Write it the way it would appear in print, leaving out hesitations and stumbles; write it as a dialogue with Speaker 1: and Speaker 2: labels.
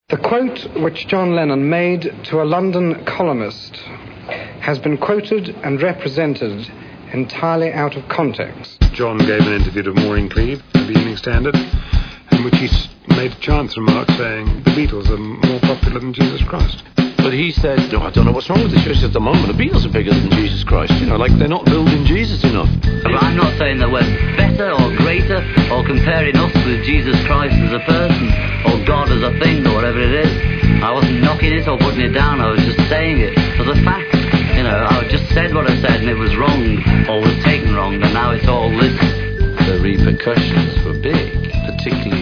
Speaker 1: The quote which John Lennon made to a London columnist has been quoted and represented entirely out of context.
Speaker 2: John gave an interview to Maureen Cleave, the Evening Standard, in which he made a chance remark saying the Beatles are more popular than Jesus Christ.
Speaker 3: But he said, no, I don't know what's wrong with the church at the moment. The Beatles are bigger than Jesus Christ. You know, like they're not building Jesus enough.
Speaker 4: But I'm not saying that we're better or greater or comparing us with Jesus Christ as a person or God as a thing or whatever it is. I wasn't knocking it or putting it down. I was just saying it as a fact. You know, I just said what I said and it was wrong or was taken wrong, and now it's all this.
Speaker 3: The repercussions were big, particularly